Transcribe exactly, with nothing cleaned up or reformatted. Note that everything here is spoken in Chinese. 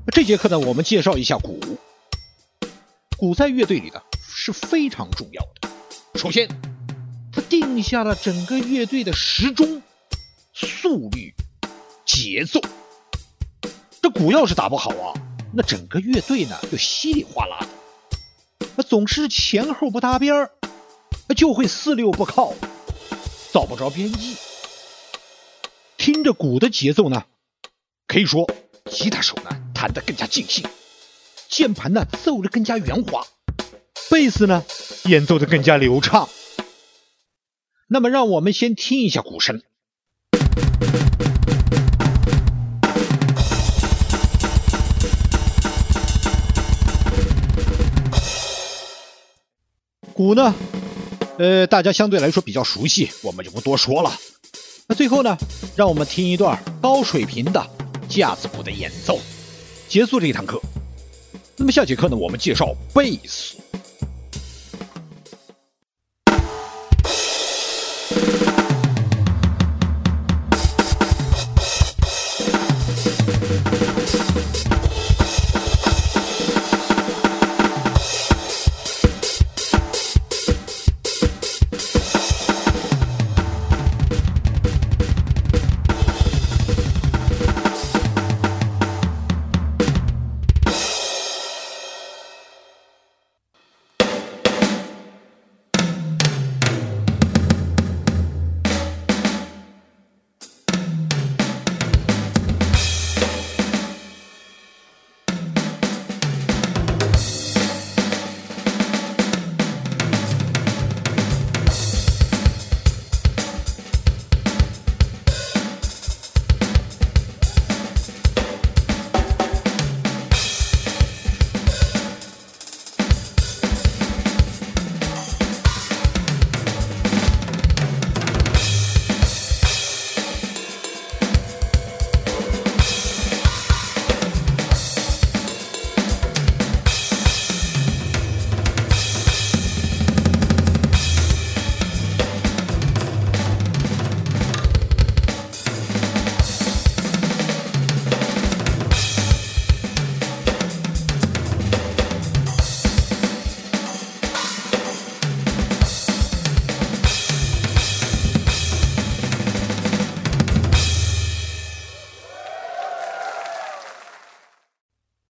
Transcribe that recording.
这节课呢，我们介绍一下鼓。鼓在乐队里呢是非常重要的。首先，它定下了整个乐队的时钟、速率、节奏。这鼓要是打不好啊，那整个乐队呢就稀里哗啦的，总是前后不搭边，就会四六不靠，找不着边际。听着鼓的节奏呢，可以说吉他手呢弹得更加尽兴，键盘呢奏得更加圆滑，贝斯呢演奏得更加流畅。那么让我们先听一下鼓声。鼓呢呃，大家相对来说比较熟悉，我们就不多说了。那最后呢，让我们听一段高水平的架子鼓的演奏，结束这一堂课。那么下节课呢，我们介绍贝斯。